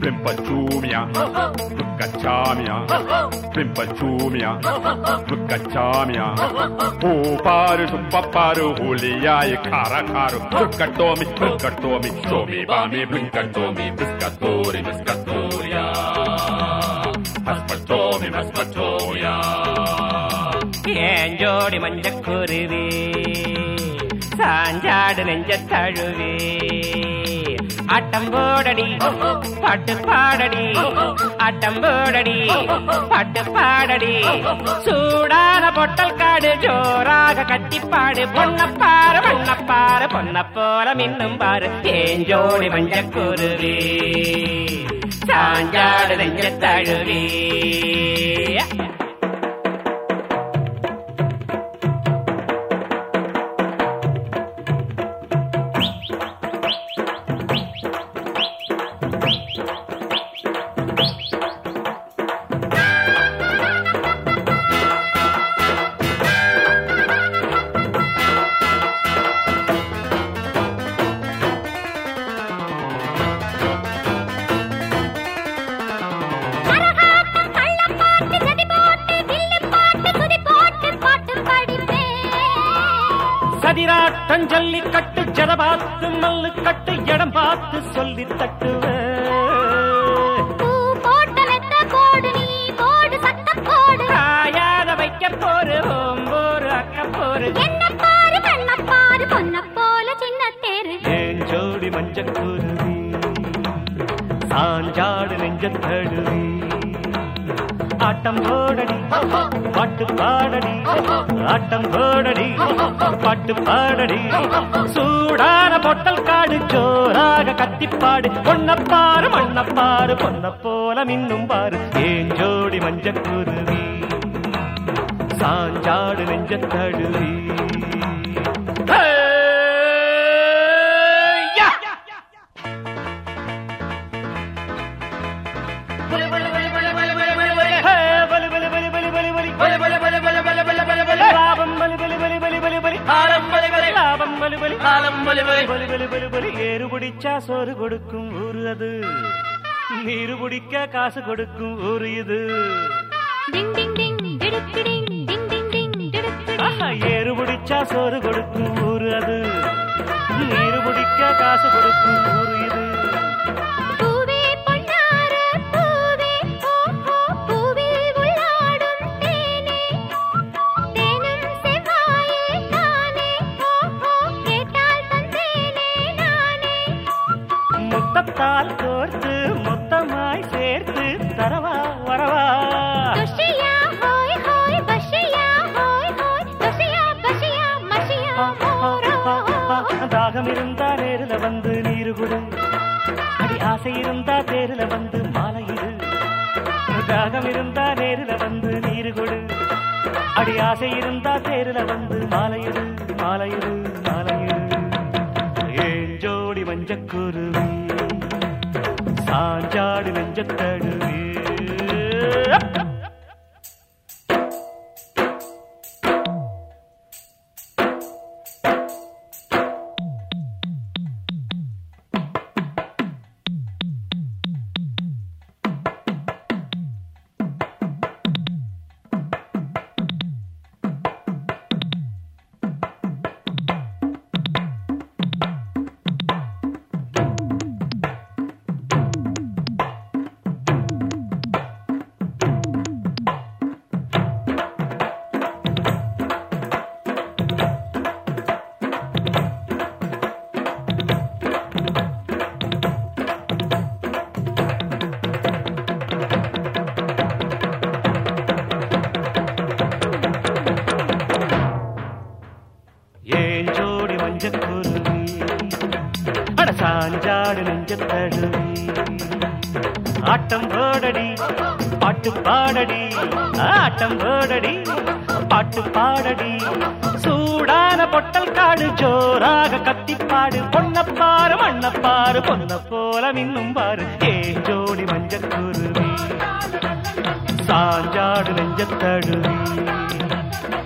Blimpachumia, Lucachamia, Blimpachumia, Lucachamia, O Paru, Paparu, Hulia, Caracaro, Lucatomi, Lucatomi, Shomi, Bami, Blinkatomi, Biscatori, Biscatoria, Haspatomi, Haspatoria. Enjodi Manjakuruvi, Sanjad Nenjataruvi. Atambodadi, Patu Padadi, Atambodadi, Patu Padadi, Sudana Pottal Kadu, Joraga Kattipadu, Ponnapara, Ponnapara, Ponnapola Minnumbar, Enjodi Manjakuruvi, Sanjad Nenjataruvi. சதிராட்டம் ஜல்லி கட்டு ஜடபாத்து மல்லு கட்டு இடம் பார்த்து சொல்லி தட்டுவே காயாத வைக்க bore ஓம்போரு அக்க bore ஏன் ஜோடி மஞ்சக்குருவி சாஞ்சாடு நெஞ்சத்தழுவி ஆட்டம் போடடி பாட்டு பாடடி ஆட்டம் போடடி பாட்டு பாடடி சூடான பொட்டல் காடு ஜோராக கத்திப்பாடு பொன்னப்பாரு மண்ணப்பாரு பொன்ன போல மின்னும் பாரு ஏன் ஜோடி மஞ்சக்குருவி சாஞ்சாடு நெஞ்சத்தழுவி ஏறு பிடிச்சா சோறு கொடுக்கும் ஊரு அது நீரு பிடிக்க காசு கொடுக்கும் ஊரு இது ஏறு பிடிச்சா சோறு கொடுக்கும் ஊரு அது நீரு பிடிக்க காசு கொடுக்கும் ஊரு இது முத்தத்தால் கோர்த்து மொத்தமாய் சேர்த்து தரவா வரவா தாகம் இருந்தா நேருல வந்து நீரு குடு அடி ஆசை இருந்தா தேருல வந்து மாலையிடு தாகம் இருந்தா நேருல வந்து நீரு குடு அடி ஆசை இருந்தா தேருல வந்து மாலையிடு மாலையிடு மாலையிடு ஏன் ஜோடி மஞ்சக்குருவி சாஞ்சாடு நெஞ்சத்தழுவி சாஞ்சாடு நெஞ்சத்தழுவி ஆட்டம் போடடி பாட்டு பாடடி ஆட்டம் போடடி பாட்டு பாடடி சூடான பொட்டல் காடு ஜோராக கத்திப்பாடு பொன்னப்பாரு மண்ணப்பாரு பொன்ன போல மின்னும் பாரு ஏ ஜோடி மஞ்சக்குருவி சாஞ்சாடு நெஞ்சத்தழுவி